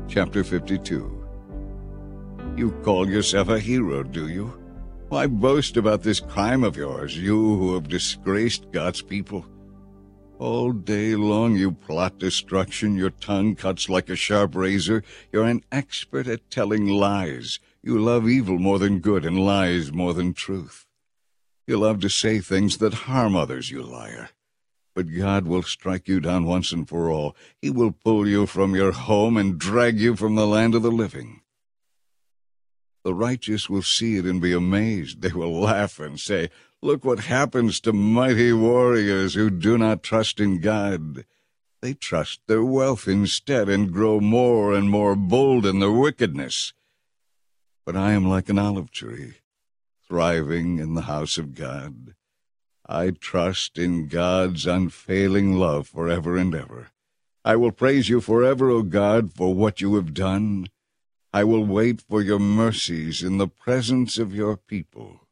chapter 52. You call yourself a hero, do you? Why boast about this crime of yours, you who have disgraced God's people? All day long you plot destruction, your tongue cuts like a sharp razor, you're an expert at telling lies. You love evil more than good and lies more than truth. You love to say things that harm others, you liar. But God will strike you down once and for all. He will pull you from your home and drag you from the land of the living. The righteous will see it and be amazed. They will laugh and say, "Look what happens to mighty warriors who do not trust in God. They trust their wealth instead and grow more and more bold in their wickedness." But I am like an olive tree, thriving in the house of God. I trust in God's unfailing love forever and ever. I will praise you forever, O God, for what you have done. I will wait for your mercies in the presence of your people.